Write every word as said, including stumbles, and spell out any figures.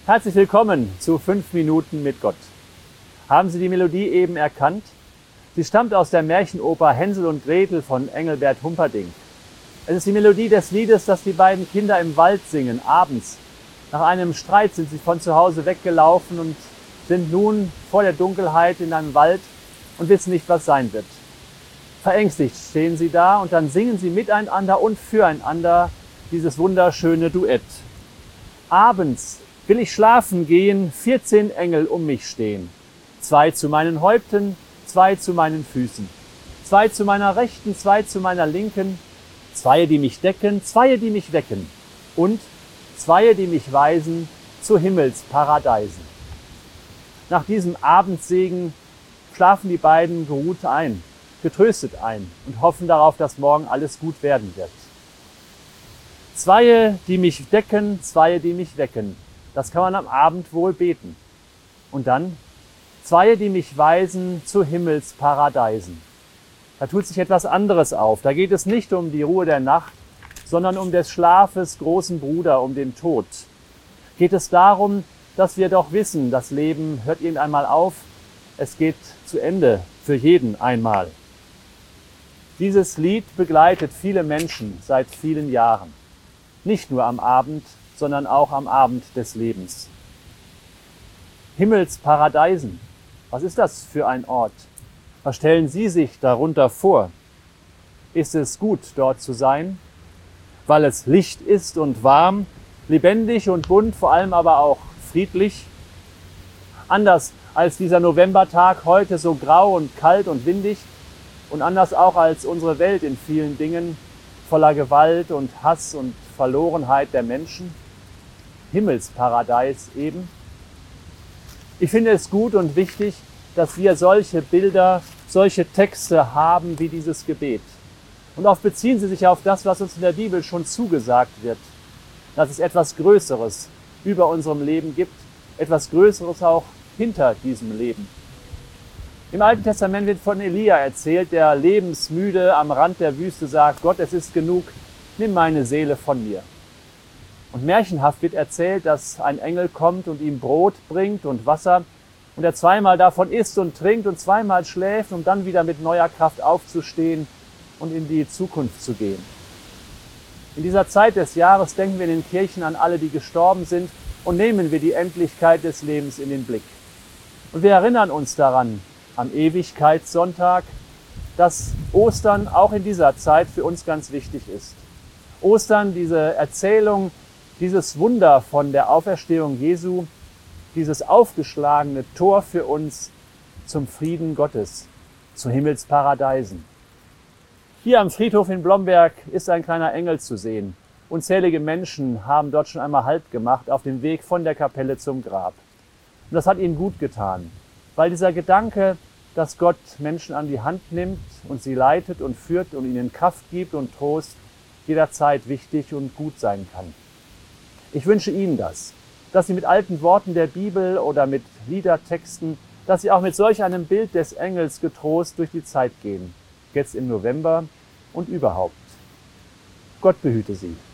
Herzlich willkommen zu fünf Minuten mit Gott. Haben Sie die Melodie eben erkannt? Sie stammt aus der Märchenoper Hänsel und Gretel von Engelbert Humperdinck. Es ist die Melodie des Liedes, das die beiden Kinder im Wald singen, abends. Nach einem Streit sind sie von zu Hause weggelaufen und sind nun vor der Dunkelheit in einem Wald und wissen nicht, was sein wird. Verängstigt stehen sie da und dann singen sie miteinander und füreinander dieses wunderschöne Duett. Abends will ich schlafen gehen, vierzehn Engel um mich stehen. Zwei zu meinen Häupten, zwei zu meinen Füßen. Zwei zu meiner Rechten, zwei zu meiner Linken. Zwei, die mich decken, zwei, die mich wecken. Und zwei, die mich weisen zu Himmelsparadeisen. Nach diesem Abendsegen schlafen die beiden geruht ein, getröstet ein und hoffen darauf, dass morgen alles gut werden wird. Zwei, die mich decken, zwei, die mich wecken. Das kann man am Abend wohl beten. Und dann zwei, die mich weisen zu Himmelsparadeisen. Da tut sich etwas anderes auf. Da geht es nicht um die Ruhe der Nacht, sondern um des Schlafes großen Bruder, um den Tod. Geht es darum, dass wir doch wissen, das Leben hört irgendwann einmal auf. Es geht zu Ende für jeden einmal. Dieses Lied begleitet viele Menschen seit vielen Jahren. Nicht nur am Abend, sondern auch am Abend des Lebens. Himmelsparadeisen. Was ist das für ein Ort? Was stellen Sie sich darunter vor? Ist es gut, dort zu sein, weil es Licht ist und warm, lebendig und bunt, vor allem aber auch friedlich? Anders als dieser Novembertag heute so grau und kalt und windig und anders auch als unsere Welt in vielen Dingen voller Gewalt und Hass und Verlorenheit der Menschen. Himmelsparadies eben. Ich finde es gut und wichtig, dass wir solche Bilder, solche Texte haben wie dieses Gebet. Und oft beziehen sie sich auf das, was uns in der Bibel schon zugesagt wird. Dass es etwas Größeres über unserem Leben gibt, etwas Größeres auch hinter diesem Leben. Im Alten Testament wird von Elia erzählt, der lebensmüde am Rand der Wüste sagt, Gott, es ist genug, nimm meine Seele von mir. Und märchenhaft wird erzählt, dass ein Engel kommt und ihm Brot bringt und Wasser und er zweimal davon isst und trinkt und zweimal schläft, um dann wieder mit neuer Kraft aufzustehen und in die Zukunft zu gehen. In dieser Zeit des Jahres denken wir in den Kirchen an alle, die gestorben sind und nehmen wir die Endlichkeit des Lebens in den Blick. Und wir erinnern uns daran am Ewigkeitssonntag, dass Ostern auch in dieser Zeit für uns ganz wichtig ist. Ostern, diese Erzählung, dieses Wunder von der Auferstehung Jesu, dieses aufgeschlagene Tor für uns zum Frieden Gottes, zu Himmelsparadeisen. Hier am Friedhof in Blomberg ist ein kleiner Engel zu sehen. Unzählige Menschen haben dort schon einmal Halt gemacht auf dem Weg von der Kapelle zum Grab. Und das hat ihnen gut getan, weil dieser Gedanke, dass Gott Menschen an die Hand nimmt und sie leitet und führt und ihnen Kraft gibt und Trost, jederzeit wichtig und gut sein kann. Ich wünsche Ihnen das, dass Sie mit alten Worten der Bibel oder mit Liedertexten, dass Sie auch mit solch einem Bild des Engels getrost durch die Zeit gehen, jetzt im November und überhaupt. Gott behüte Sie.